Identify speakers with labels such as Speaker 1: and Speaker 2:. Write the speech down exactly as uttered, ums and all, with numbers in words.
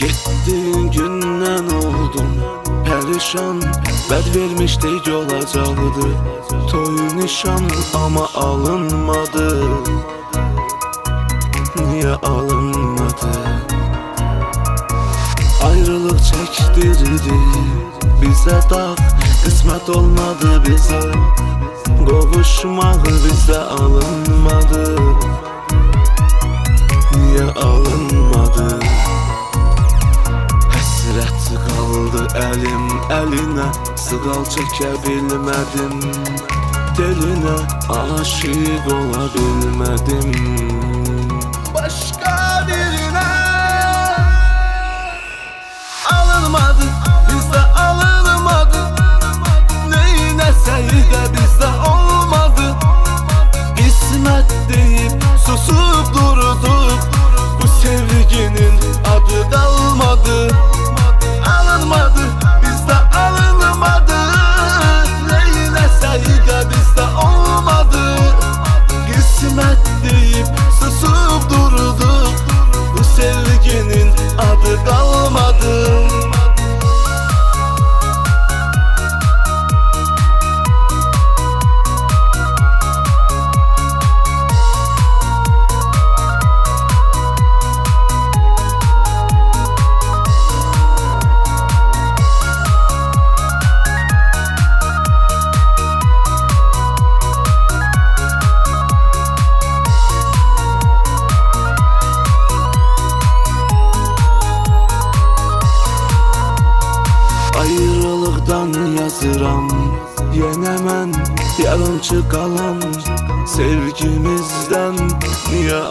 Speaker 1: Gittiğin günden oldum perişan. Bəd vermişdik olacaqdı toy nişan, ama alınmadı. Niye alınmadı? Ayrılık çektirdi bize dağ, kısmet olmadı bize. Qovuşmaq bizə alınmadı. Niye alınmadı? Həsrət qaldı əlim əlinə, sığal çəkə bilmədim delinə, aşiq ola bilmədim başqa birinə. Alınmadı, bizə alınmadı. Neynəsək də bizdə olmadı. İsmət deyib susup durduk, bu sevginin adı qalmadı. Alınmadı, bizdə alınmadı. Neynəsək də bizdə olmadı. İsmət deyib susup durduk, bu sevginin adı qalmadı. Ayrılıqdan yazıram yenə mən, yarımçı qalan sevgimizdən. Niyə